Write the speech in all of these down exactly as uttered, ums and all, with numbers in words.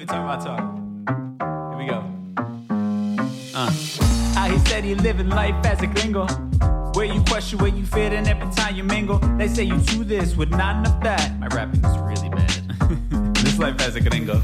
talk about talk. Here we go. Uh. How he said he living life as a gringo. Where you question where you fit in every time you mingle. They say you do this with not enough that. My rapping is really bad. This life as a gringo.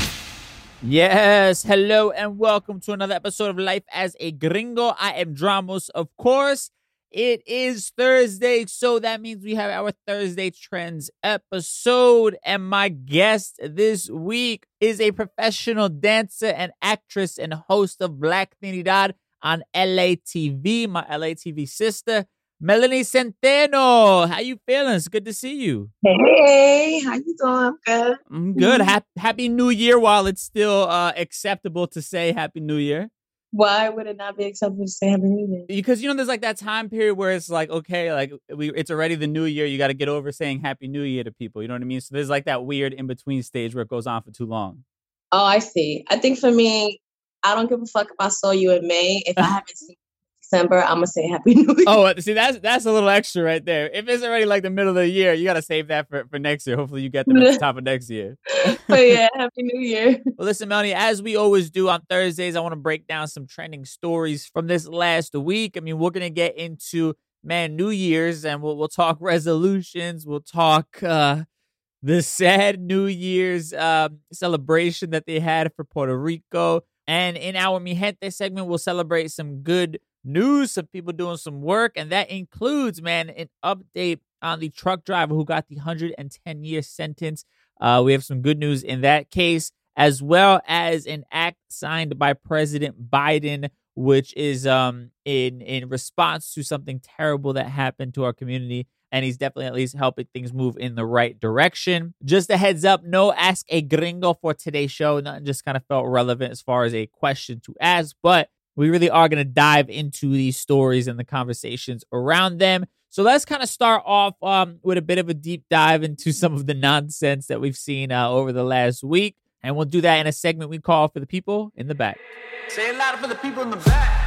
Yes, hello and welcome to another episode of Life as a Gringo. I am Dramos, of course. It is Thursday, so that means we have our Thursday Trends episode. And my guest this week is a professional dancer and actress and host of Black Trinidad on L A T V, my L A T V sister, Melanie Centeno. How you feeling? It's good to see you. Hey, how you doing? I'm good. I'm good. Happy, happy New Year while it's still uh, acceptable to say Happy New Year. Why would it not be acceptable to say Happy New Year? Because, you know, there's like that time period where it's like, okay, like we, it's already the new year. You got to get over saying Happy New Year to people. You know what I mean? So there's like that weird in-between stage where it goes on for too long. Oh, I see. I think for me, I don't give a fuck if I saw you in May. If I haven't seen you in December, I'm going to say Happy New Year. Oh, see, that's that's a little extra right there. If it's already like the middle of the year, you got to save that for, for next year. Hopefully you get them at the top of next year. But yeah, Happy New Year. Well, listen, Melanie, as we always do on Thursdays, I want to break down some trending stories from this last week. I mean, we're going to get into, man, New Year's, and we'll, we'll talk resolutions. We'll talk uh, the sad New Year's uh, celebration that they had for Puerto Rico. And in our Mi Gente segment, we'll celebrate some good news, some people doing some work. And that includes, man, an update on the truck driver who got the one hundred ten year sentence. Uh, we have some good news in that case, as well as an act signed by President Biden, which is um in, in response to something terrible that happened to our community. And he's definitely at least helping things move in the right direction. Just a heads up, no Ask a Gringo for today's show. Nothing just kind of felt relevant as far as a question to ask. But we really are going to dive into these stories and the conversations around them. So let's kind of start off um, with a bit of a deep dive into some of the nonsense that we've seen uh, over the last week. And we'll do that in a segment we call For the People in the Back. Say it louder for the people in the back.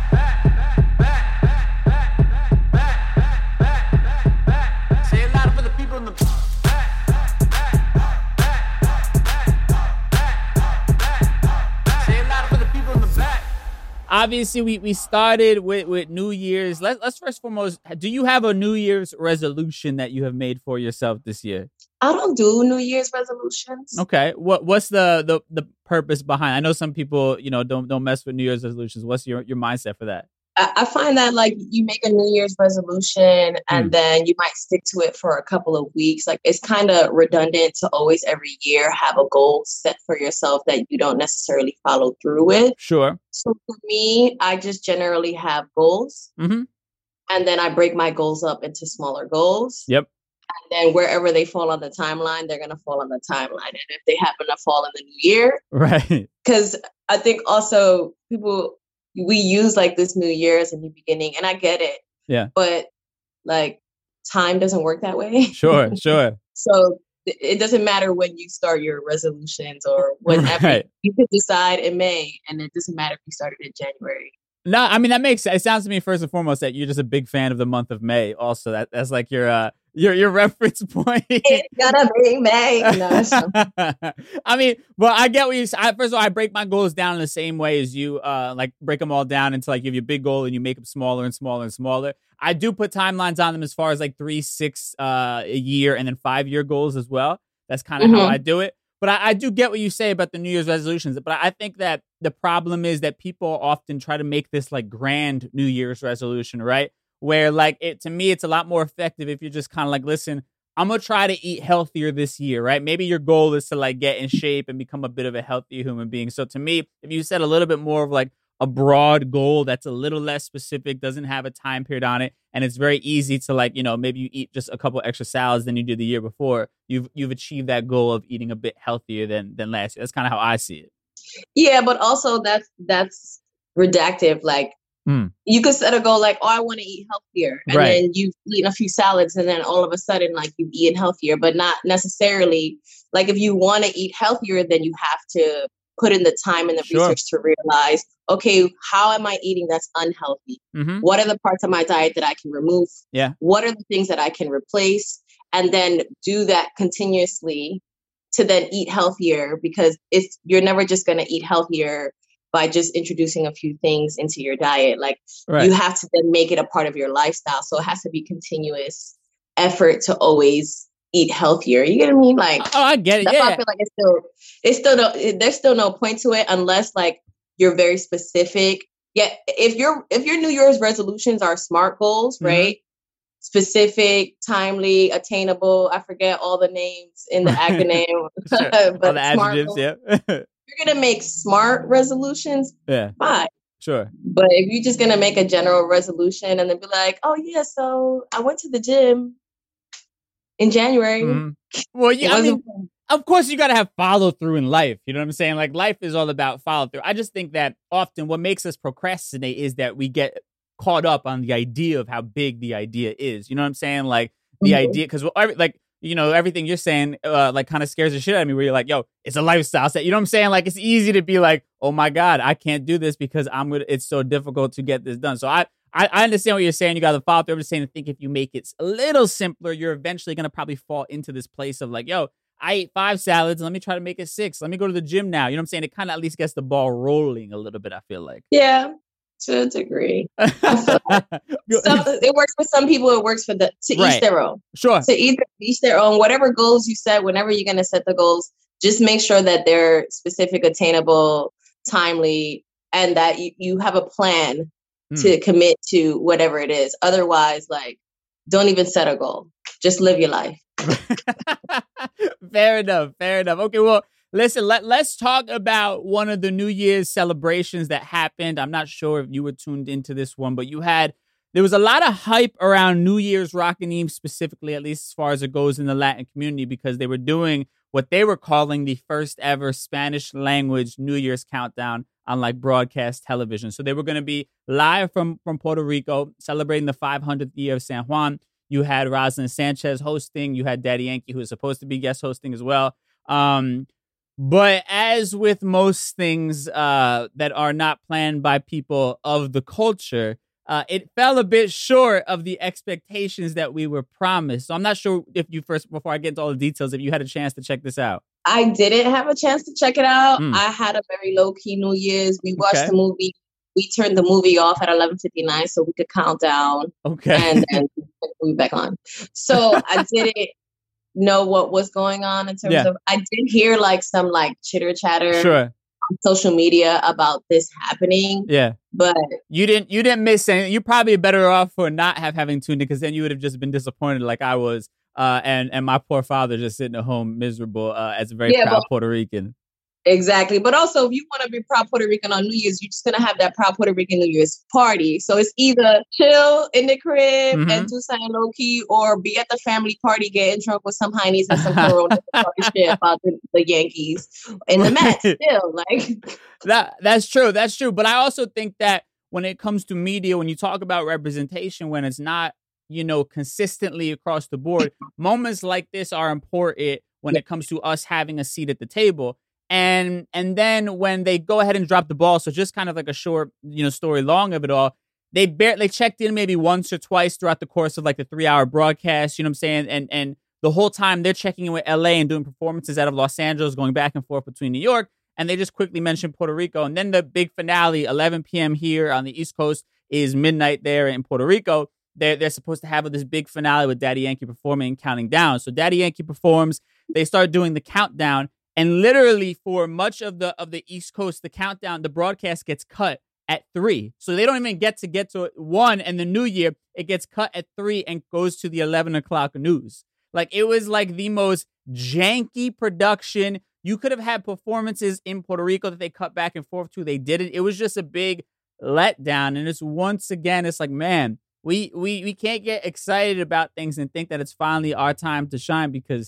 Obviously, we, we started with, with New Year's. Let, let's first and foremost, do you have a New Year's resolution that you have made for yourself this year? I don't do New Year's resolutions. Okay. What What's the, the, the purpose behind? I know some people, you know, don't don't mess with New Year's resolutions. What's your, your mindset for that? I find that like you make a New Year's resolution and mm. then you might stick to it for a couple of weeks. Like it's kind of redundant to always every year have a goal set for yourself that you don't necessarily follow through with. Sure. So for me, I just generally have goals mm-hmm. and then I break my goals up into smaller goals. Yep. And then wherever they fall on the timeline, they're going to fall on the timeline. And if they happen to fall in the new year. Right. Because I think also people... we use like this New Year as a new beginning, and I get it. Yeah. But like time doesn't work that way. Sure, sure. So th- it doesn't matter when you start your resolutions or whenever. Right. You could decide in May, and it doesn't matter if you started in January. No, I mean, that makes it sounds to me first and foremost that you're just a big fan of the month of May. Also, that that's like your uh your your reference point. It's gonna be May. No, so. I mean, well, I get what you say. First of all, I break my goals down in the same way as you. Uh, like break them all down into like you have your big goal and you make them smaller and smaller and smaller. I do put timelines on them as far as like three, six uh a year and then five year goals as well. That's kind of mm-hmm. how I do it. But I, I do get what you say about the New Year's resolutions. But I think that the problem is that people often try to make this like grand New Year's resolution, right? Where like it to me, it's a lot more effective if you're just kind of like, listen, I'm going to try to eat healthier this year, right? Maybe your goal is to like get in shape and become a bit of a healthier human being. So to me, if you set a little bit more of like a broad goal that's a little less specific, doesn't have a time period on it, and it's very easy to like, you know, maybe you eat just a couple extra salads than you did the year before, you've you've achieved that goal of eating a bit healthier than than last year. That's kind of how I see it. Yeah, but also that's that's reductive. Like mm. you could set a goal like, oh, I want to eat healthier, and right. then you've eaten a few salads, and then all of a sudden, like you've eaten healthier, but not necessarily. Like if you want to eat healthier, then you have to put in the time and the sure. research to realize, okay, how am I eating that's unhealthy? Mm-hmm. What are the parts of my diet that I can remove? Yeah. What are the things that I can replace? And then do that continuously to then eat healthier, because it's you're never just going to eat healthier by just introducing a few things into your diet. Like Right. you have to then make it a part of your lifestyle. So it has to be continuous effort to always eat healthier. You get what I mean? Like, Oh, I get it. that's why I Yeah. feel like it's still, it's still, no, there's still no point to it unless like you're very specific. Yeah. If your, if your New Year's resolutions are SMART goals, Mhm. right? Specific, timely, attainable. I forget all the names in the acronym, Sure. All but the SMART adjectives. goals. Yeah. You're going to make SMART resolutions, Yeah. fine. Sure. But if you're just going to make a general resolution and then be like, oh yeah, so I went to the gym in January. Mhm. Well, It yeah, I wasn't mean, of course you got to have follow through in life. You know what I'm saying? Like life is all about follow through. I just think that often what makes us procrastinate is that we get caught up on the idea of how big the idea is. You know what I'm saying? Like the Mhm. idea, because like, you know, everything you're saying, uh, like kind of scares the shit out of me where you're like, yo, it's a lifestyle set. You know what I'm saying? Like it's easy to be like, oh my God, I can't do this because I'm going to, it's so difficult to get this done. So I, I, I understand what you're saying. You got to follow through. I'm just saying, I think if you make it a little simpler, you're eventually going to probably fall into this place of like, yo, I ate five salads. Let me try to make it six. Let me go to the gym now. You know what I'm saying? It kind of at least gets the ball rolling a little bit, I feel like. Yeah, to a degree. I feel like Go- some, it works for some people. It works for the to Right. each their own. Sure. To each, each their own. Whatever goals you set, whenever you're going to set the goals, just make sure that they're specific, attainable, timely, and that you, you have a plan Mm. to commit to whatever it is. Otherwise, like, don't even set a goal. Just live your life. Fair enough. Fair enough. Okay, well, listen, let, let's talk about one of the New Year's celebrations that happened. I'm not sure if you were tuned into this one, but you had, there was a lot of hype around New Year's Rockin' Eve specifically, at least as far as it goes in the Latin community, because they were doing what they were calling the first ever Spanish language New Year's countdown on like broadcast television. So they were going to be live from, from Puerto Rico, celebrating the five hundredth year of San Juan. You had Rosalind Sanchez hosting. You had Daddy Yankee, who was supposed to be guest hosting as well. Um, but as with most things uh, that are not planned by people of the culture, uh, it fell a bit short of the expectations that we were promised. So I'm not sure if you first, before I get into all the details, if you had a chance to check this out. I didn't have a chance to check it out. Mm. I had a very low key New Year's. We watched Okay. the movie. We turned the movie off at eleven fifty-nine so we could count down Okay. and then put the movie back on. So I didn't know what was going on in terms Yeah. of, I did hear like some like chitter chatter Sure. on social media about this happening, Yeah. but You didn't you didn't miss anything. You're probably better off for not have having tuned in, because then you would have just been disappointed like I was. Uh, and, and my poor father just sitting at home miserable uh, as a very Yeah, proud but- Puerto Rican. exactly. But also, if you want to be proud Puerto Rican on New Year's, you're just going to have that proud Puerto Rican New Year's party. So it's either chill in the crib Mhm. and do something low key, or be at the family party getting drunk with some heinies and some Corona talking shit about the, the Yankees and the Mets. Still, like, That that's true. That's true. But I also think that when it comes to media, when you talk about representation, when it's not, you know, consistently across the board, moments like this are important when it comes to us having a seat at the table. And and then when they go ahead and drop the ball, so just kind of like a short, you know, story long of it all, they barely checked in maybe once or twice throughout the course of like the three hour broadcast, you know what I'm saying? And and the whole time they're checking in with L A and doing performances out of Los Angeles, going back and forth between New York. And they just quickly mentioned Puerto Rico. And then the big finale, eleven p.m. here on the East Coast, is midnight there in Puerto Rico. They're, they're supposed to have this big finale with Daddy Yankee performing and counting down. So Daddy Yankee performs. They start doing the countdown. And literally for much of the of the East Coast, the countdown, the broadcast gets cut at three. So they don't even get to get to one. And the new year, it gets cut at three and goes to the eleven o'clock news. Like, it was like the most janky production. You could have had performances in Puerto Rico that they cut back and forth to. They didn't. It was just a big letdown. And it's once again, it's like, man, we we we can't get excited about things and think that it's finally our time to shine, because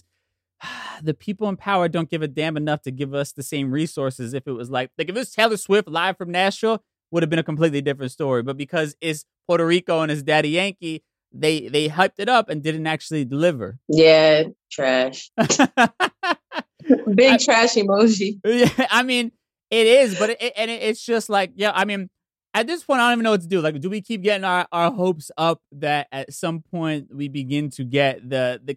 the people in power don't give a damn enough to give us the same resources. If it was like, like if it was Taylor Swift live from Nashville, would have been a completely different story. But because it's Puerto Rico and it's Daddy Yankee, they they hyped it up and didn't actually deliver. yeah, trash. Big I- trash emoji. Yeah, I mean, it is, but it, and it, it's just like, yeah, I mean, at this point, I don't even know what to do. Like, do we keep getting our, our hopes up that at some point we begin to get the, because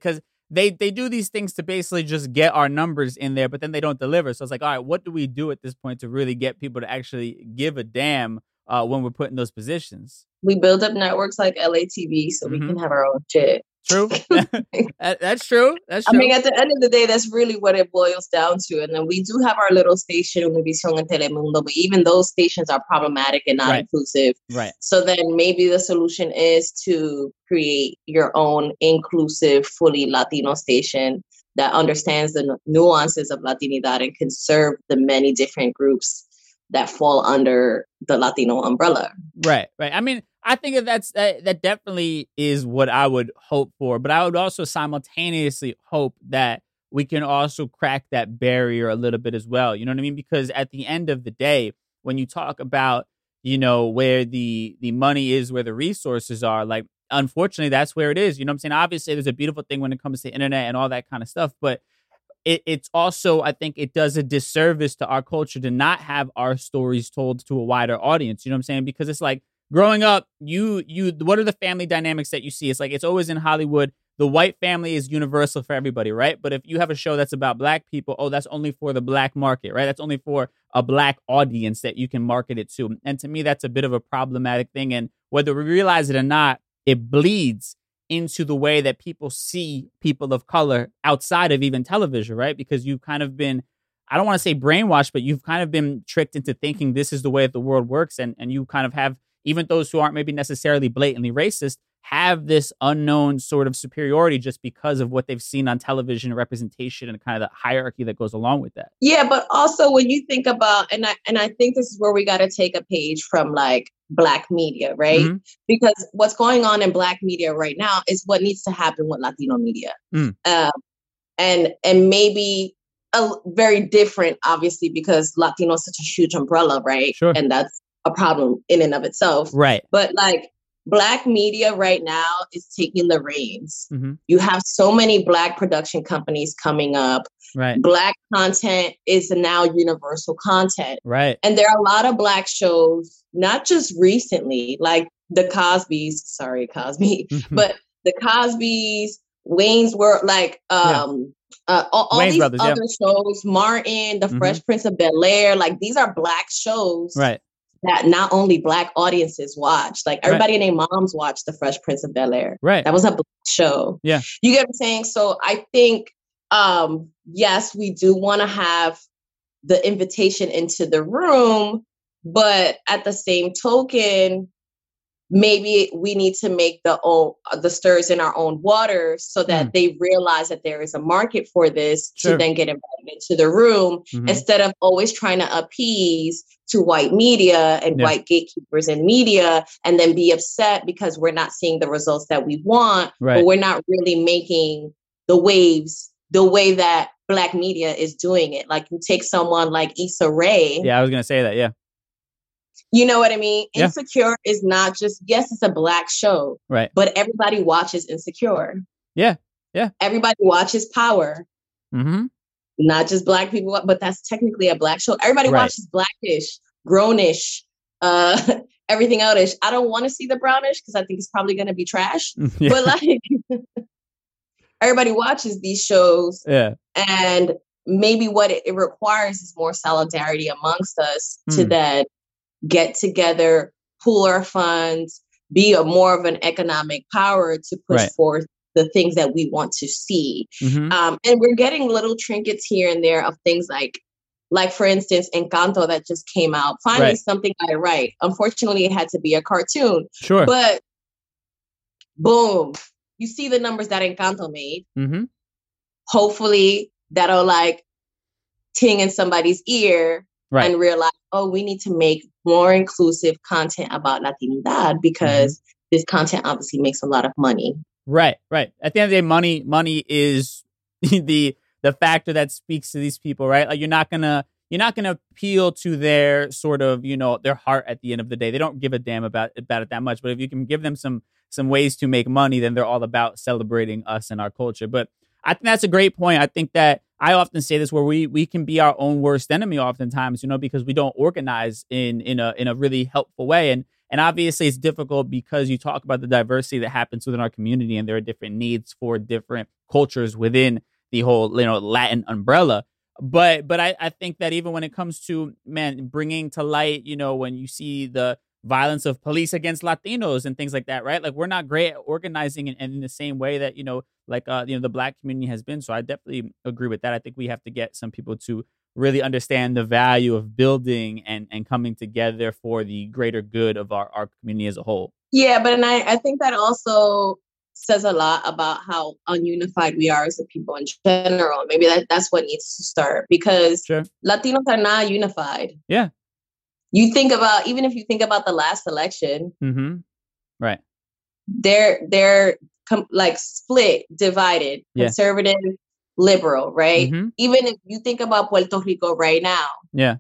they they do these things to basically just get our numbers in there, but then they don't deliver. So it's like, all right, what do we do at this point to really get people to actually give a damn uh, when we're put in those positions? We build up networks like L A T V so Mm-hmm. we can have our own shit. True. that, that's true. That's true. I mean, at the end of the day, that's really what it boils down to. And then we do have our little station, Univision and Telemundo, but even those stations are problematic and not Right. inclusive. Right. So then maybe the solution is to create your own inclusive, fully Latino station that understands the nuances of Latinidad and can serve the many different groups that fall under the Latino umbrella. Right, right. I mean, I think that that's that, that definitely is what I would hope for, but I would also simultaneously hope that we can also crack that barrier a little bit as well. You know what I mean? Because at the end of the day, when you talk about, you know, where the the money is, where the resources are, like, unfortunately, that's where it is. You know what I'm saying? Obviously, there's a beautiful thing when it comes to internet and all that kind of stuff, but It, it's also, I think it does a disservice to our culture to not have our stories told to a wider audience. You know what I'm saying? Because it's like growing up, you, you, what are the family dynamics that you see? It's like, it's always in Hollywood. The white family is universal for everybody, right? But if you have a show that's about black people, oh, that's only for the black market, right? That's only for a black audience that you can market it to. And to me, that's a bit of a problematic thing. And whether we realize it or not, it bleeds into the way that people see people of color outside of even television, right? Because you've kind of been, I don't want to say brainwashed, but you've kind of been tricked into thinking this is the way that the world works. And, and you kind of have, even those who aren't maybe necessarily blatantly racist, have this unknown sort of superiority just because of what they've seen on television, representation, and kind of the hierarchy that goes along with that. Yeah, but also when you think about, and I and I think this is where we got to take a page from like Black media, right? Mm-hmm. Because what's going on in Black media right now is what needs to happen with Latino media, Mm. um, and and maybe a, very different, obviously, because Latino is such a huge umbrella, right? Sure. And that's a problem in and of itself, Right. But like Black media right now is taking the reins. Mm-hmm. You have so many Black production companies coming up. Right. Black content is now universal content. Right. And there are a lot of Black shows, not just recently, like the Cosbys, sorry, Cosby, but the Cosbys, Wayne's World, like um, yeah. uh, all, all these Brothers, other yeah. shows, Martin, The mm-hmm. Fresh Prince of Bel-Air, like these are Black shows. Right. That not only Black audiences watch, like everybody right. and their moms watch The Fresh Prince of Bel-Air. Right. That was a Black show. Yeah. You get what I'm saying? So I think, um, yes, we do want to have the invitation into the room, but at the same token, maybe we need to make the own the stirs in our own water so that mm. they realize that there is a market for this sure. to then get invited into the room mm-hmm. instead of always trying to appease to white media and yeah. white gatekeepers in media and then be upset because we're not seeing the results that we want, right. but we're not really making the waves the way that Black media is doing it. Like you take someone like Issa Rae. Yeah, I was going to say that. Yeah. You know what I mean? Yeah. Insecure is not just, yes, it's a Black show, right? But everybody watches Insecure. Yeah, yeah. Everybody watches Power. Mm-hmm. Not just Black people, but that's technically a Black show. Everybody right. watches Blackish, Grownish, uh, everything else. I don't want to see the Brownish because I think it's probably going to be trash. Yeah. But like, everybody watches these shows. Yeah. And maybe what it, it requires is more solidarity amongst us mm. to then get together, pool our funds, be a more of an economic power to push right. forth the things that we want to see. Mm-hmm. Um, and we're getting little trinkets here and there of things like, like for instance, Encanto that just came out. Finally, right. something I write. Unfortunately, it had to be a cartoon. Sure. But boom, you see the numbers that Encanto made. Mm-hmm. Hopefully that'll like ting in somebody's ear right. and realize, oh, we need to make more inclusive content about Latinidad because mm-hmm. this content obviously makes a lot of money. Right, right. At the end of the day, money, money is the the factor that speaks to these people, right? Like you're not gonna you're not gonna appeal to their sort of, you know, their heart at the end of the day. They don't give a damn about about it that much. But if you can give them some some ways to make money, then they're all about celebrating us and our culture. But I think that's a great point. I think that I often say this where we we can be our own worst enemy oftentimes, you know, because we don't organize in in a in a really helpful way. And And obviously it's difficult because you talk about the diversity that happens within our community, and there are different needs for different cultures within the whole, you know, Latin umbrella. But but I, I think that even when it comes to, man, bringing to light, you know, when you see the violence of police against Latinos and things like that, right? Like, we're not great at organizing in, in the same way that, you know, like, uh, you know, the Black community has been. So I definitely agree with that. I think we have to get some people to really understand the value of building and, and coming together for the greater good of our, our community as a whole. Yeah, but and I, I think that also says a lot about how ununified we are as a people in general. Maybe that, that's what needs to start, because Sure. Latinos are not unified. Yeah. You think about, even if you think about the last election, Mm-hmm. Right. they're they're com- like split, divided, Yeah. conservative, liberal, right? Mm-hmm. Even if you think about Puerto Rico right now, Yeah.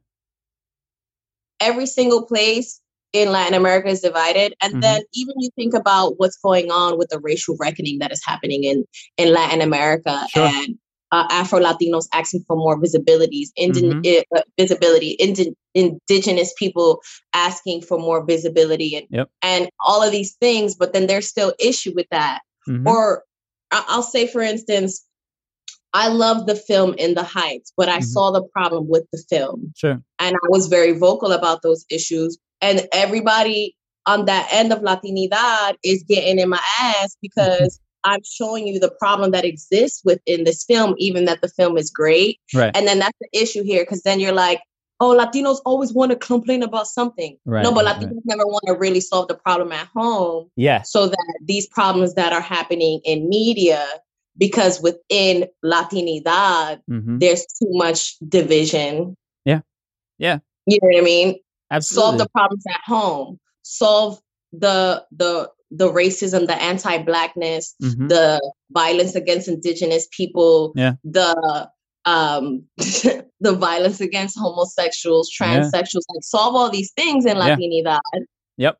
every single place in Latin America is divided. And Mhm. then even you think about what's going on with the racial reckoning that is happening in, in Latin America, Sure. and uh, Afro-Latinos asking for more visibilities, indi- Mhm. uh, visibility, indi- indigenous people asking for more visibility, and, Yep. and all of these things. But then there's still issue with that. Mhm. Or I- I'll say, for instance, I love the film In the Heights, but I Mhm. saw the problem with the film. Sure. And I was very vocal about those issues. And everybody on that end of Latinidad is getting in my ass because I'm showing you the problem that exists within this film, even that the film is great. Right. And then that's the issue here, because then you're like, oh, Latinos always want to complain about something. Right, No, but right, Latinos right. never want to really solve the problem at home. Yeah. So that these problems that are happening in media, because within Latinidad, Mm-hmm. there's too much division. Yeah. Yeah. You know what I mean? Absolutely. Solve the problems at home. Solve the the the racism, the anti-Blackness, Mhm. the violence against indigenous people, Yeah. the um the violence against homosexuals, Yeah. transsexuals. Like, solve all these things in Yeah. Latinidad, Yep.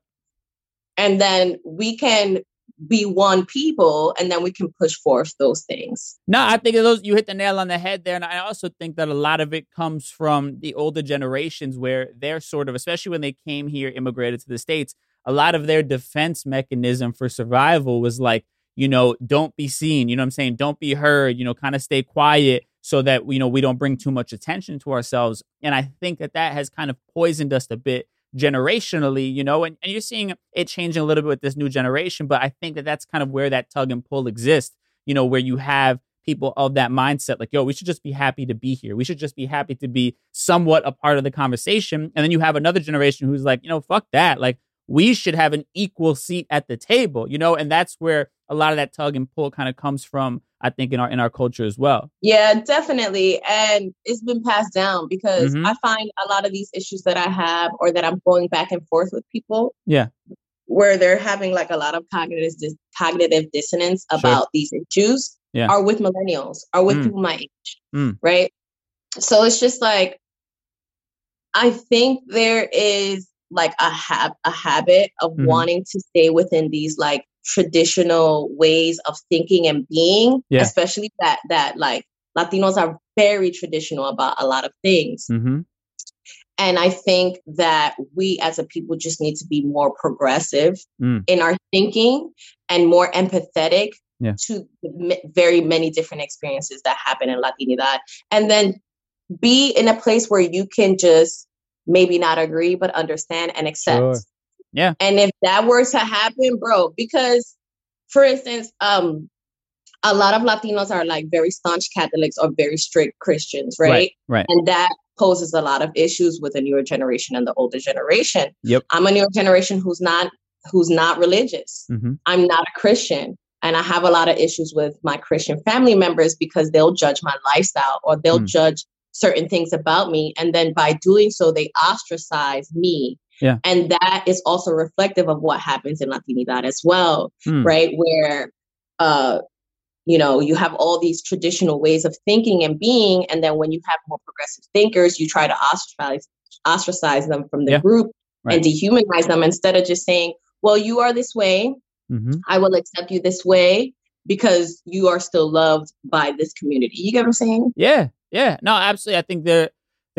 and then we can be one people, and then we can push forth those things. No, I think those, you hit the nail on the head there. And I also think that a lot of it comes from the older generations, where they're sort of, especially when they came here, immigrated to the States, a lot of their defense mechanism for survival was like, you know, don't be seen, you know what I'm saying? Don't be heard, you know, kind of stay quiet so that, you know, we don't bring too much attention to ourselves. And I think that that has kind of poisoned us a bit generationally, you know, and, and you're seeing it changing a little bit with this new generation. But I think that that's kind of where that tug and pull exists, you know, where you have people of that mindset, like, yo, we should just be happy to be here. We should just be happy to be somewhat a part of the conversation. And then you have another generation who's like, you know, fuck that. Like, we should have an equal seat at the table, you know, and that's where a lot of that tug and pull kind of comes from, I think, in our in our culture as well. Yeah, definitely. And it's been passed down, because Mhm. I find a lot of these issues that I have, or that I'm going back and forth with people, Yeah. where they're having like a lot of cognitive dis- cognitive dissonance Sure. about these issues, Yeah. are with millennials, are with Mm. people my age, Mm. right? So it's just like, I think there is like a hab- a habit of Mhm. wanting to stay within these like traditional ways of thinking and being, Yeah. especially that that like Latinos are very traditional about a lot of things. Mm-hmm. And I think that we as a people just need to be more progressive Mm. in our thinking, and more empathetic Yeah. to the m- very many different experiences that happen in Latinidad. And then be in a place where you can just maybe not agree, but understand and accept. Sure. Yeah. And if that were to happen, bro, because for instance, um, a lot of Latinos are like very staunch Catholics or very strict Christians, right? Right. Right. And that poses a lot of issues with the newer generation and the older generation. Yep. I'm a newer generation who's not who's not religious. Mm-hmm. I'm not a Christian. And I have a lot of issues with my Christian family members, because they'll judge my lifestyle, or they'll Mm. judge certain things about me. And then by doing so, they ostracize me. Yeah. And that is also reflective of what happens in Latinidad as well, Mm. right? Where, uh, you know, you have all these traditional ways of thinking and being. And then when you have more progressive thinkers, you try to ostracize, ostracize them from the Yeah. group, Right. and dehumanize them, instead of just saying, well, you are this way. Mm-hmm. I will accept you this way because you are still loved by this community. You get what I'm saying? Yeah. Yeah. No, absolutely. I think there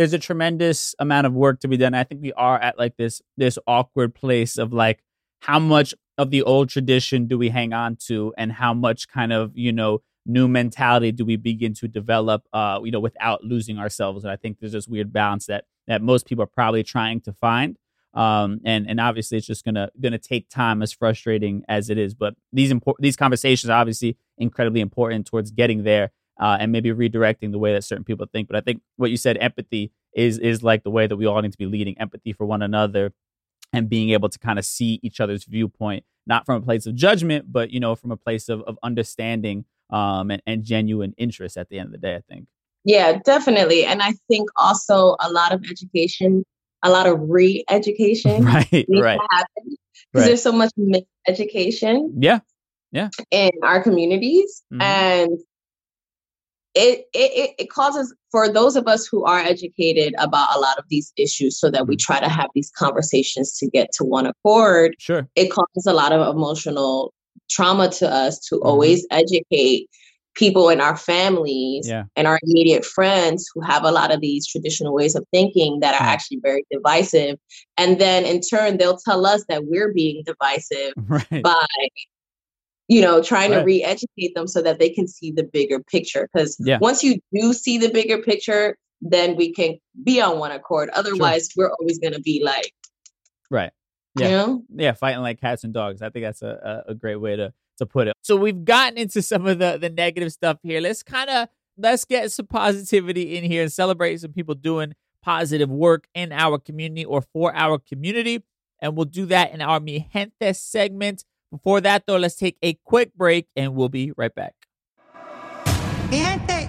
there's a tremendous amount of work to be done. I think we are at like this this awkward place of like how much of the old tradition do we hang on to, and how much kind of, you know, new mentality do we begin to develop, uh, you know, without losing ourselves. And I think there's this weird balance that that most people are probably trying to find. Um, and and obviously it's just gonna gonna take time, as frustrating as it is. But these impor- these conversations are obviously incredibly important towards getting there, uh, and maybe redirecting the way that certain people think. But I think what you said, empathy, is is like the way that we all need to be leading, empathy for one another, and being able to kind of see each other's viewpoint, not from a place of judgment, but, you know, from a place of, of understanding, um, and, and genuine interest at the end of the day, I think. Yeah, definitely. And I think also a lot of education, a lot of re-education Right, needs right. to happen, because Right. there's so much miseducation Yeah, yeah. in our communities. Mhm. And it, it it it causes, for those of us who are educated about a lot of these issues, so that we Mhm. try to have these conversations to get to one accord, Sure. it causes a lot of emotional trauma to us to Mhm. always educate people in our families Yeah. and our immediate friends who have a lot of these traditional ways of thinking that are Right. actually very divisive. And then in turn, they'll tell us that we're being divisive Right. by, you know, trying Right. to re-educate them so that they can see the bigger picture. Because Yeah. once you do see the bigger picture, then we can be on one accord. Otherwise, we're always going to be like, Right. you Yeah. know? Yeah. Fighting like cats and dogs. I think that's a, a, a great way to, to put it. So we've gotten into some of the the negative stuff here. Let's kind of let's get some positivity in here and celebrate some people doing positive work in our community or for our community. And we'll do that in our Mi Gente segment. Before that, though, let's take a quick break and we'll be right back. Mi gente.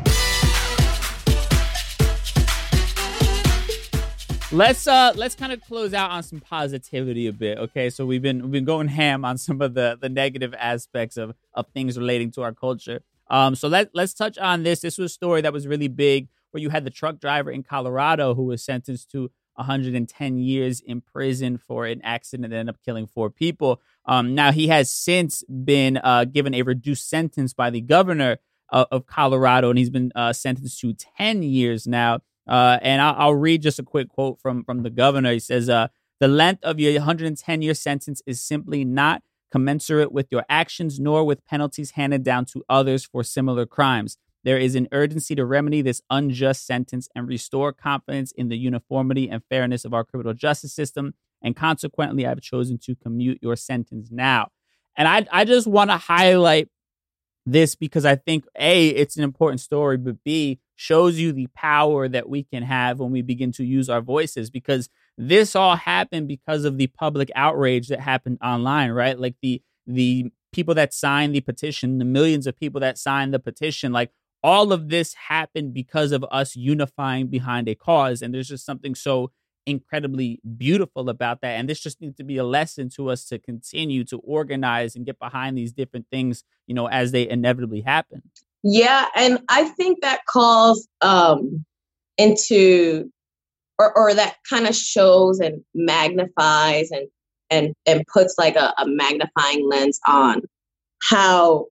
Let's uh let's kind of close out on some positivity a bit. Okay, so we've been we've been going ham on some of the the negative aspects of of things relating to our culture. Um, so let let's touch on this. This was a story that was really big, where you had the truck driver in Colorado who was sentenced to one hundred ten years in prison for an accident that ended up killing four people. Um, now he has since been uh given a reduced sentence by the governor of, of Colorado, and he's been uh, sentenced to ten years now. Uh, and I'll, I'll read just a quick quote from, from the governor. He says, uh, the length of your one hundred ten year sentence is simply not commensurate with your actions, nor with penalties handed down to others for similar crimes. There is an urgency to remedy this unjust sentence and restore confidence in the uniformity and fairness of our criminal justice system. And consequently, I've chosen to commute your sentence now. And I, I just want to highlight this because I think, A, it's an important story, but B, shows you the power that we can have when we begin to use our voices, because this all happened because of the public outrage that happened online, right? Like the the people that signed the petition, the millions of people that signed the petition, like all of this happened because of us unifying behind a cause. And there's just something so incredibly beautiful about that. And this just needs to be a lesson to us to continue to organize and get behind these different things, you know, as they inevitably happen. Yeah, and I think that calls um, into, or, or that kind of shows and magnifies and and and puts like a, a magnifying lens on how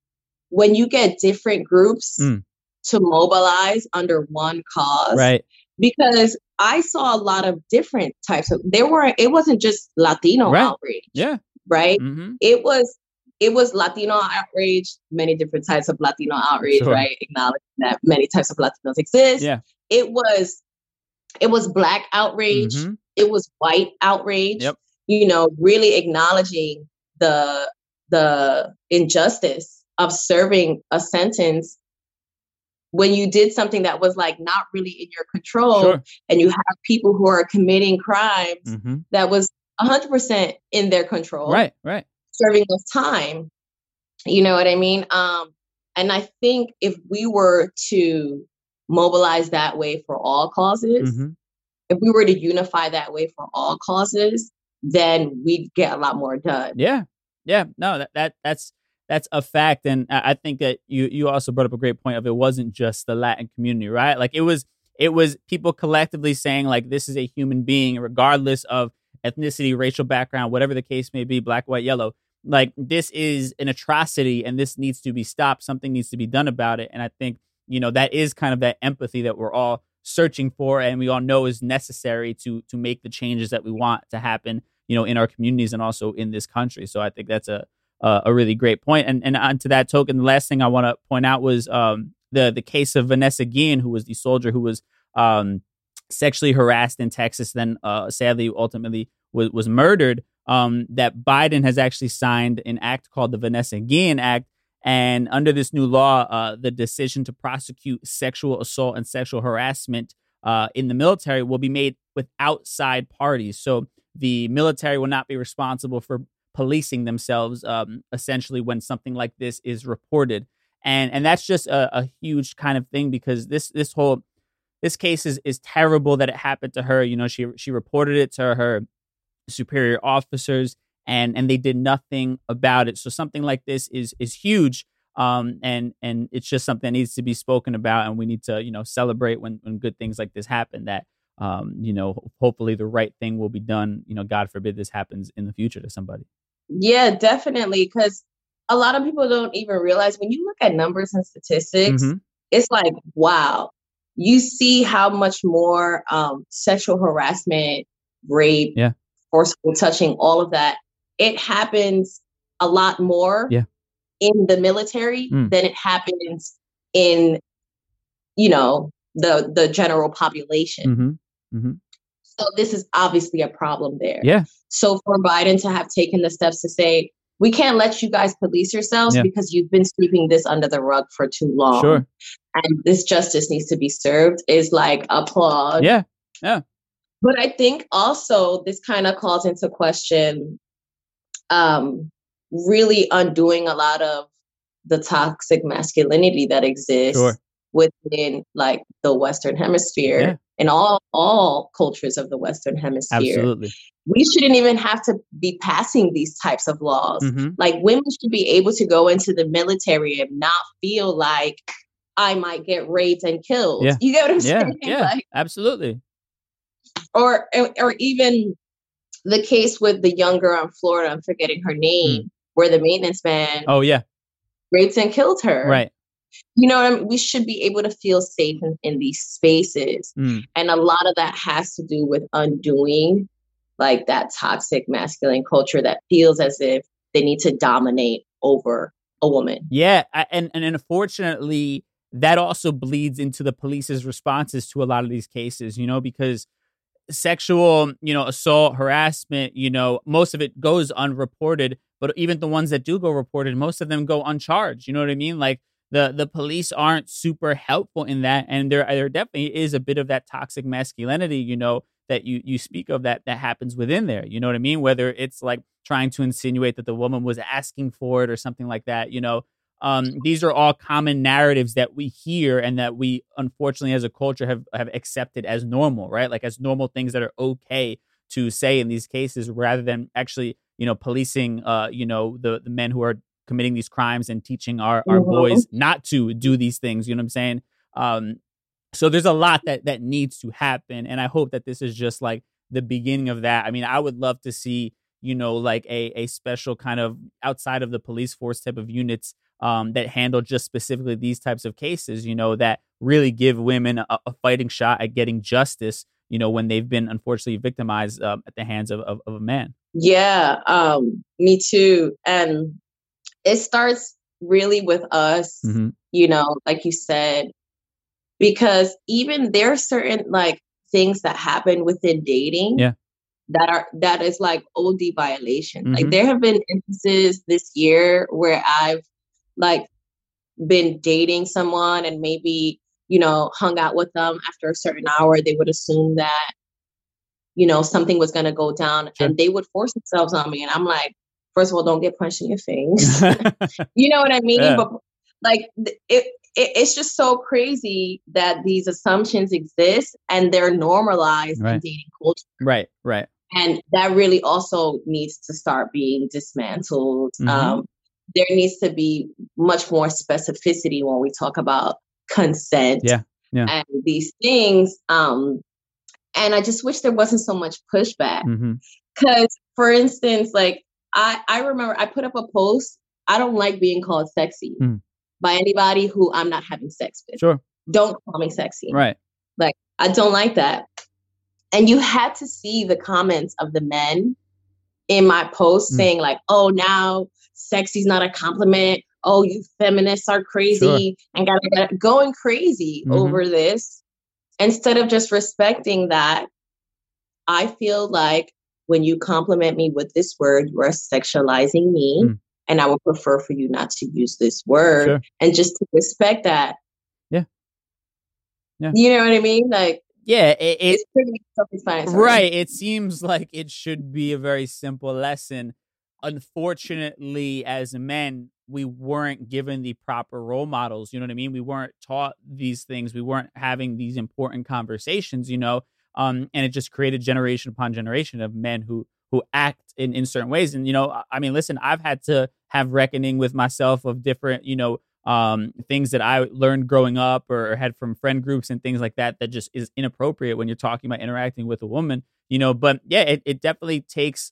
when you get different groups Mm. to mobilize under one cause, Right. because I saw a lot of different types of, there were, it wasn't just Latino Right. outrage, Yeah. right? Mm-hmm. It was It was Latino outrage, many different types of Latino outrage, Sure. right? Acknowledging that many types of Latinos exist. Yeah. It was, it was Black outrage. Mhm. It was white outrage. Yep. You know, really acknowledging the the injustice of serving a sentence when you did something that was like not really in your control, Sure. and you have people who are committing crimes Mm-hmm. that was one hundred percent in their control, Right. Right. serving this time. You know what I mean? Um, and I think if we were to mobilize that way for all causes, Mm-hmm. if we were to unify that way for all causes, then we'd get a lot more done. Yeah. Yeah. No, that, that that's that's a fact. And I I think that you you also brought up a great point of, it wasn't just the Latin community, right? Like it was it was people collectively saying like, this is a human being, regardless of ethnicity, racial background, whatever the case may be, black, white, yellow. Like this is an atrocity and this needs to be stopped. Something needs to be done about it. And I think, you know, that is kind of that empathy that we're all searching for, and we all know is necessary to to make the changes that we want to happen, you know, in our communities and also in this country. So I think that's a a, a really great point. And and on to that token, the last thing I want to point out was um, the the case of Vanessa Guillen, who was the soldier who was um, sexually harassed in Texas, then uh, sadly ultimately was, was murdered. Um, that Biden has actually signed an act called the Vanessa Guillen Act. And under this new law, uh, the decision to prosecute sexual assault and sexual harassment uh, in the military will be made with outside parties. So the military will not be responsible for policing themselves, um, essentially, when something like this is reported. And and that's just a, a huge kind of thing, because this this whole this case is is terrible that it happened to her. You know, she she reported it to her superior officers, and and they did nothing about it. So something like this is is huge, um, and and it's just something that needs to be spoken about, and we need to, you know, celebrate when when good things like this happen. That um, you know, hopefully the right thing will be done. You know, God forbid this happens in the future to somebody. Yeah, definitely, because a lot of people don't even realize when you look at numbers and statistics, Mm-hmm. it's like, wow, you see how much more um, sexual harassment, rape, Yeah. forceful touching, all of that. It happens a lot more Yeah. in the military Mm. than it happens in, you know, the the general population. Mm-hmm. Mm-hmm. So this is obviously a problem there. Yeah. So for Biden to have taken the steps to say, we can't let you guys police yourselves Yeah. because you've been sweeping this under the rug for too long. Sure. And this justice needs to be served is like applaud. Yeah. Yeah. But I think also this kind of calls into question um, really undoing a lot of the toxic masculinity that exists Sure. within like the Western Hemisphere Yeah. and all all cultures of the Western Hemisphere. Absolutely. We shouldn't even have to be passing these types of laws. Mm-hmm. Like women should be able to go into the military and not feel like I might get raped and killed. Yeah. You get what I'm Yeah. saying? Yeah. Like, Absolutely. or or even the case with the young girl in Florida, I'm forgetting her name, Mm. where the maintenance man Oh yeah. raped and killed her. Right. You know what I mean? We should be able to feel safe in, in these spaces. Mm. And a lot of that has to do with undoing like that toxic masculine culture that feels as if they need to dominate over a woman. Yeah, I, and and unfortunately, that also bleeds into the police's responses to a lot of these cases. You know, because sexual, you know, assault, harassment, you know, most of it goes unreported. But even the ones that do go reported, most of them go uncharged. You know what I mean? Like the the police aren't super helpful in that, and there there definitely is a bit of that toxic masculinity, you know, that you you speak of that that happens within there. You know what I mean? Whether it's like trying to insinuate that the woman was asking for it or something like that. You know, um, these are all common narratives that we hear and that we unfortunately as a culture have have accepted as normal, right? Like as normal things that are okay to say in these cases, rather than actually, you know, policing, uh, you know, the the men who are committing these crimes and teaching our our Mhm. boys not to do these things. You know what I'm saying? Um, So there's a lot that that needs to happen, and I hope that this is just like the beginning of that. I mean, I would love to see, you know, like a a special kind of outside of the police force type of units um, that handle just specifically these types of cases. You know, that really give women a, a fighting shot at getting justice. You know, when they've been unfortunately victimized um, at the hands of, of of a man. Yeah, um, me too. And it starts really with us, Mm-hmm. you know, like you said, because even there are certain like things that happen within dating Yeah. that are that is like O D violation. Like Mhm. there have been instances this year where I've like been dating someone and maybe, you know, hung out with them after a certain hour, they would assume that, you know, something was going to go down Sure. and they would force themselves on me. And I'm like, first of all, don't get punched in your face. You know what I mean? Yeah. But like th- it, it, it's just so crazy that these assumptions exist and they're normalized in Right. dating culture. Right. Right. And that really also needs to start being dismantled. Mhm. Um, there needs to be much more specificity when we talk about consent Yeah. Yeah. and these things. Um, and I just wish there wasn't so much pushback. Mm-hmm. Because, for instance, like I, I remember I put up a post. I don't like being called sexy Mm. by anybody who I'm not having sex with. Sure. Don't call me sexy. Right. Like I don't like that. And you had to see the comments of the men in my post Mm. saying like, oh, now sexy's not a compliment. Oh, you feminists are crazy and gotta, gotta, going crazy Mhm. over this. Instead of just respecting that, I feel like when you compliment me with this word, you are sexualizing me. Mm. And I would prefer for you not to use this word Sure. and just to respect that. Yeah. Yeah. You know what I mean? Like, Yeah, it, it it's pretty self-explanatory. right. It seems like it should be a very simple lesson. Unfortunately, as men, we weren't given the proper role models. You know what I mean? We weren't taught these things. We weren't having these important conversations, you know, um, and it just created generation upon generation of men who who act in, in certain ways. And, you know, I mean, listen, I've had to have reckoning with myself of different, you know, um, things that I learned growing up or had from friend groups and things like that, that just is inappropriate when you're talking about interacting with a woman, you know, but yeah, it, it definitely takes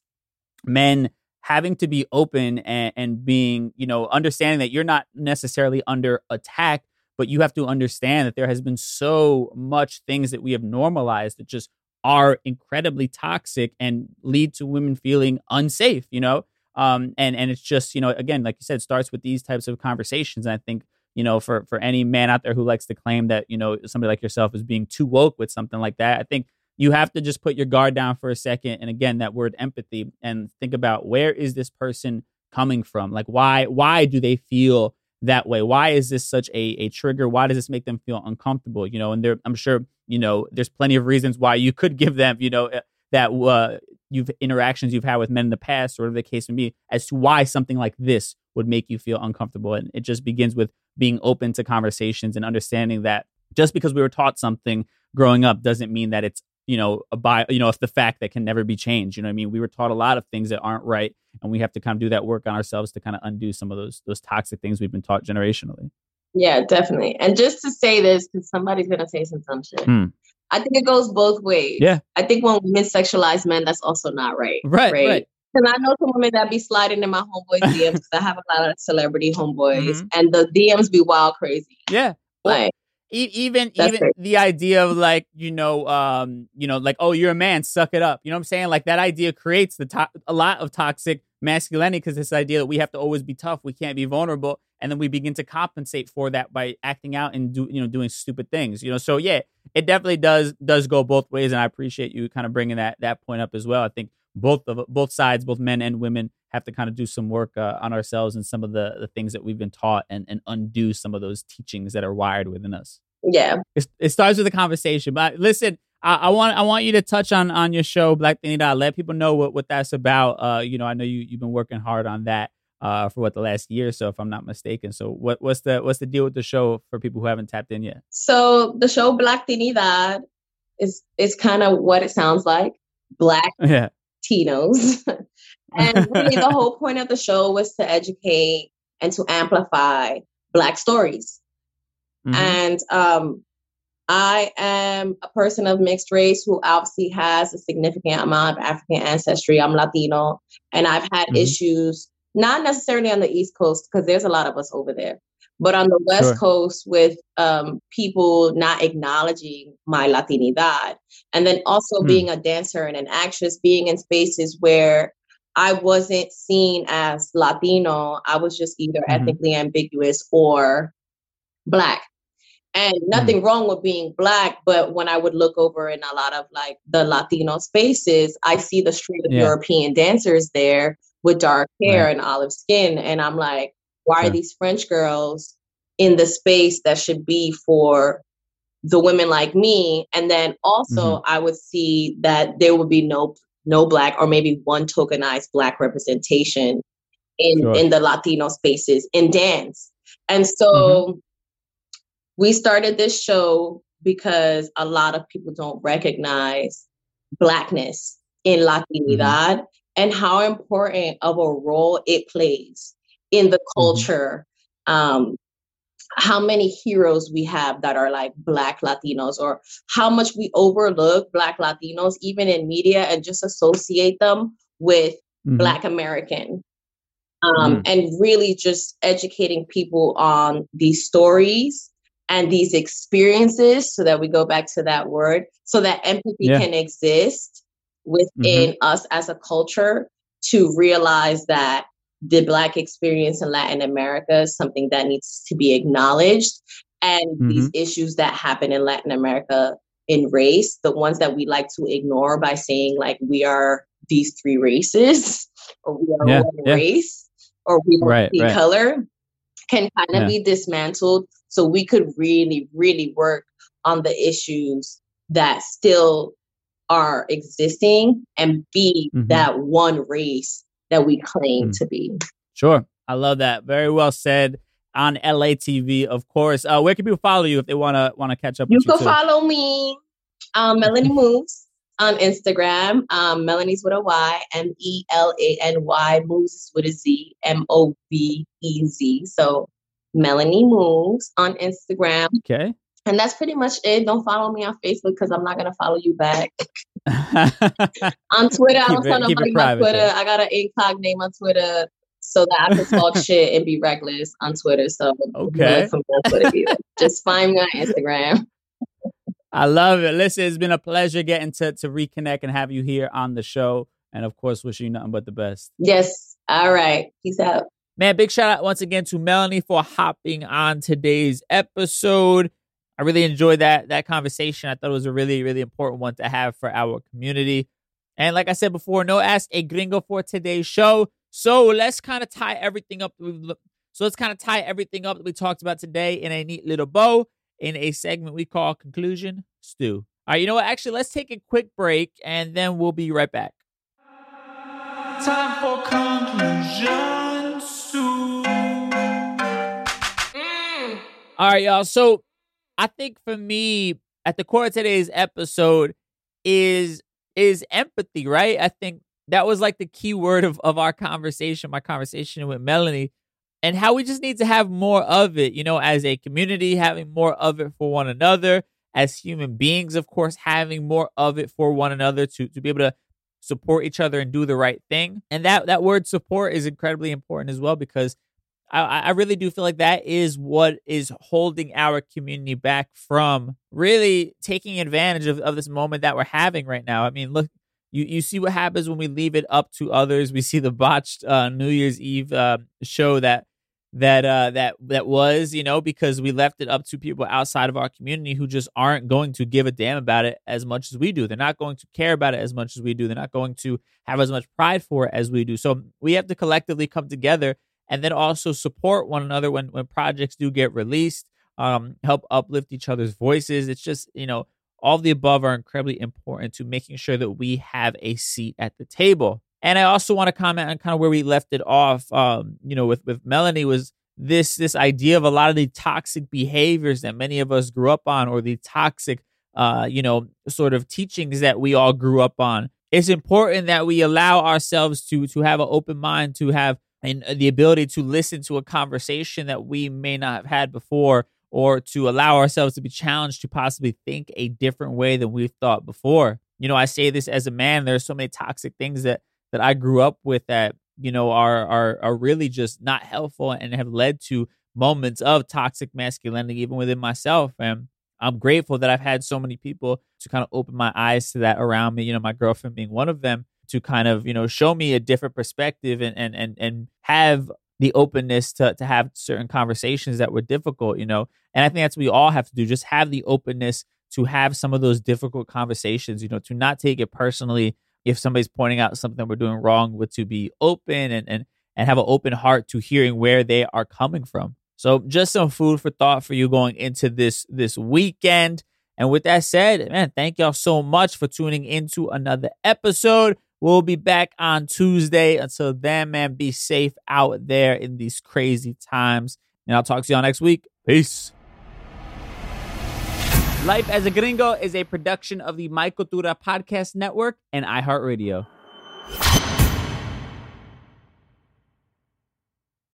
men having to be open and, and being, you know, understanding that you're not necessarily under attack, but you have to understand that there has been so much things that we have normalized that just are incredibly toxic and lead to women feeling unsafe, you know? Um, and, and it's just, you know, again, like you said, it starts with these types of conversations. And I think, you know, for, for any man out there who likes to claim that, you know, somebody like yourself is being too woke with something like that, I think you have to just put your guard down for a second. And again, that word empathy, and think about, where is this person coming from? Like, why, why do they feel that way? Why is this such a, a trigger? Why does this make them feel uncomfortable? You know, and there, I'm sure, you know, there's plenty of reasons why you could give them, you know, that uh, you've interactions you've had with men in the past, or whatever the case may be, as to why something like this would make you feel uncomfortable. And it just begins with being open to conversations and understanding that just because we were taught something growing up doesn't mean that it's, you know, a bi- you know, if the fact that can never be changed. You know what I mean? We were taught a lot of things that aren't right, and we have to kind of do that work on ourselves to kind of undo some of those those toxic things we've been taught generationally. Yeah, definitely. And just to say this, because somebody's gonna say some dumb shit. Hmm. I think it goes both ways. Yeah. I think when women sexualize men, that's also not right. Right, Right. right. Because I know some women that be sliding in my homeboys' D Ms, because I have a lot of celebrity homeboys, Mhm. and the D Ms be wild crazy. Yeah. Well, Like, e- even That's even great. the idea of like, you know, um, you know, like, oh, you're a man, suck it up. You know what I'm saying? Like, that idea creates the to- a lot of toxic masculinity, because this idea that we have to always be tough, we can't be vulnerable, and then we begin to compensate for that by acting out and do, you know, doing stupid things. You know, so yeah, it definitely does does go both ways, and I appreciate you kind of bringing that that point up as well. I think both of both sides, both men and women, have to kind of do some work uh, on ourselves and some of the the things that we've been taught, and and undo some of those teachings that are wired within us. Yeah. It, it starts with a conversation. But listen, I, I want I want you to touch on on your show, Black Dignidad. Let people know what, what that's about. Uh, you know, I know you you've been working hard on that uh for what, the last year or so, if I'm not mistaken. So what what's the what's the deal with the show for people who haven't tapped in yet? So the show Black Dignidad is is kind of what it sounds like. Black Yeah. Tinos. And really the whole point of the show was to educate and to amplify Black stories. Mhm. And um, I am a person of mixed race who obviously has a significant amount of African ancestry. I'm Latino, and I've had Mhm. issues, not necessarily on the East Coast, because there's a lot of us over there, but on the West Sure. Coast with um, people not acknowledging my Latinidad. And then also Mm. being a dancer and an actress, being in spaces where I wasn't seen as Latino. I was just either Mhm. ethnically ambiguous or Black. And nothing wrong with being Black, but when I would look over in a lot of like the Latino spaces, I see the street of Yeah. European dancers there with dark hair Right. and olive skin. And I'm like, why Sure. are these French girls in the space that should be for the women like me? And then also Mhm. I would see that there would be no no Black, or maybe one tokenized Black representation in, Sure. in the Latino spaces in dance. And so Mhm. we started this show because a lot of people don't recognize Blackness in Mhm. Latinidad and how important of a role it plays in the Mhm. culture. Um, how many heroes we have that are like Black Latinos, or how much we overlook Black Latinos, even in media, and just associate them with Mhm. Black American. Um, Mm. and really just educating people on these stories and these experiences, so that we go back to that word, so that empathy Yeah. can exist within Mm-hmm. us as a culture, to realize that the Black experience in Latin America is something that needs to be acknowledged. And Mm-hmm. these issues that happen in Latin America in race, the ones that we like to ignore by saying like we are these three races, or we are Yeah, one yeah. race, or we don't Right, see right. color, can kind of Yeah. be dismantled, so we could really, really work on the issues that still are existing and be Mhm. that one race that we claim Mm. to be. Sure. I love that. Very well said on L A T V, of course. Uh, where can people follow you if they want to want to catch up You with you can too? follow me, um, Melanie Moves, on Instagram. Um, Melanie's with a Y, M E L A N Y, Moves is with a Z, M O V E Z. So Melanie Moves on Instagram. Okay. And that's pretty much it. Don't follow me on Facebook because I'm not going to follow you back. On Twitter, I don't Keep tell it- keep it nobody my private Twitter. there. I got an incog name on Twitter so that I can talk shit and be reckless on Twitter. So Okay. don't look for me on Twitter either. Just find me on Instagram. I love it. Listen, it's been a pleasure getting to, to reconnect and have you here on the show. And of course, wishing you nothing but the best. Yes. All right. Peace out. Man, big shout out once again to Melanie for hopping on today's episode. I really enjoyed that that conversation. I thought it was a really, really important one to have for our community. And like I said before, no Ask a Gringo for today's show. So let's kind of tie everything up. So let's kind of tie everything up that we talked about today in a neat little bow in a segment we call Conclusion Stew. All right, you know what? Actually, let's take a quick break and then we'll be right back. Time for conclusion stew. All right, y'all. So I think for me, at the core of today's episode is is empathy, right? I think that was like the key word of, of our conversation, my conversation with Melanie, and how we just need to have more of it, you know, as a community, having more of it for one another, as human beings, of course, having more of it for one another to, to be able to support each other and do the right thing. And that, that word support is incredibly important as well, because I, I really do feel like that is what is holding our community back from really taking advantage of, of this moment that we're having right now. I mean, look, you, you see what happens when we leave it up to others. We see the botched uh, New Year's Eve uh, show that that uh, that that was, you know, because we left it up to people outside of our community who just aren't going to give a damn about it as much as we do. They're not going to care about it as much as we do. They're not going to have as much pride for it as we do. So we have to collectively come together and then also support one another when, when projects do get released, um, help uplift each other's voices. It's just, you know, all of the above are incredibly important to making sure that we have a seat at the table. And I also want to comment on kind of where we left it off, um, you know, with, with Melanie, was this this idea of a lot of the toxic behaviors that many of us grew up on, or the toxic, uh, you know, sort of teachings that we all grew up on. It's important that we allow ourselves to to have an open mind, to have and the ability to listen to a conversation that we may not have had before, or to allow ourselves to be challenged to possibly think a different way than we've thought before. You know, I say this as a man. There's so many toxic things that that I grew up with that, you know, are are are really just not helpful and have led to moments of toxic masculinity, even within myself. And I'm grateful that I've had so many people to kind of open my eyes to that around me, you know, my girlfriend being one of them, to kind of, you know, show me a different perspective and and and and have the openness to to have certain conversations that were difficult, you know. And I think that's what we all have to do, just have the openness to have some of those difficult conversations, you know, to not take it personally if somebody's pointing out something we're doing wrong, but to be open and and and have an open heart to hearing where they are coming from. So just some food for thought for you going into this this weekend. And with that said, man, thank y'all so much for tuning into another episode. We'll be back on Tuesday. Until then, man, be safe out there in these crazy times. And I'll talk to y'all next week. Peace. Life as a Gringo is a production of the My Cultura Podcast Network and iHeartRadio.